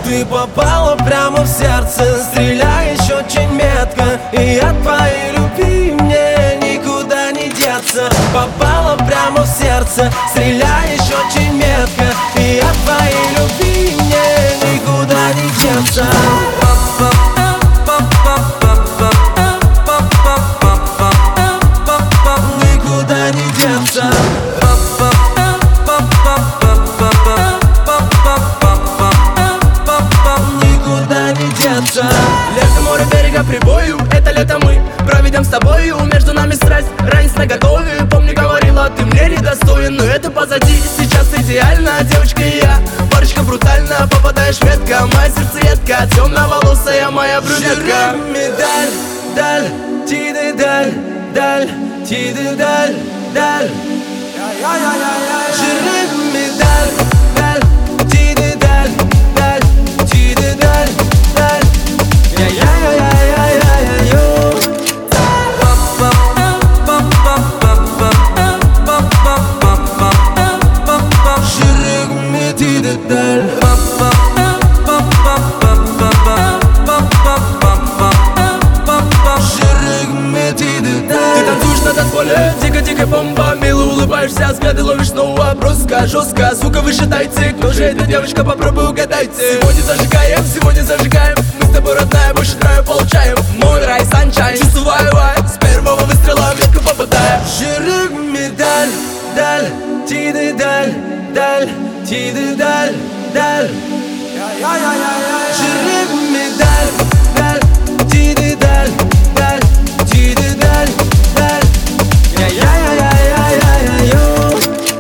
Ты попала прямо в сердце, стреляешь очень метко, и от твоей любви мне никуда не деться. Попала прямо в сердце, стреляешь очень метко, и от твоей любви мне никуда не деться. Никуда не деться. Никуда не деться. Лето, море, берега, прибою. Это лето мы проведем с тобою. Между нами страсть, ранец наготове. Помню, говорила, ты мне недостоин, но это позади, сейчас идеально. Девочка и я, парочка брутально. Попадаешь метко, моя сердцеедка, темноволосая моя брюнетка. Медаль, даль, тиды, даль, даль, тиды, даль, даль. Жирных медаль, даль, тиды, даль, даль, тиды, даль, даль. Я-я-я-я-я-я-я-ю. Жирных тиды, даль. Ты танцуешь на танцполе, дико-дико бомба. Мило улыбаешься, взгляды ловишь снова. Броско, жестко, звука выше дайте. Кто же эта девочка, попробуй угадайте. Сегодня зажигаем. Мы с тобой, родная, больше драйва получаем. Мой рай, санчайн, чувствую вайб. С первого выстрела метко попадаю. Жирных медаль, даль, тиды, даль, даль, тиды, даль, даль. Жирных медаль, даль, тиды, даль, даль, тиды, даль, даль. Я-я-я-я-я-я-ю.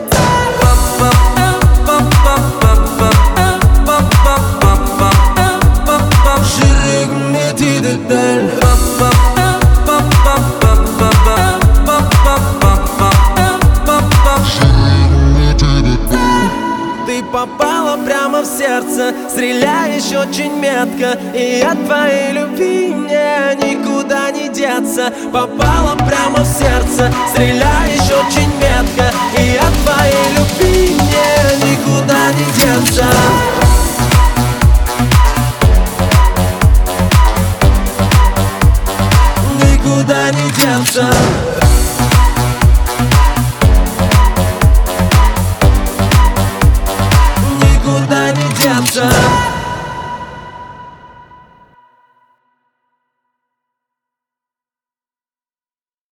Жирных тиды, даль. Ты попала прямо в сердце, стреляешь очень метко, и от твоей любви мне никуда не деться. Попала прямо в сердце, стреляешь очень метко,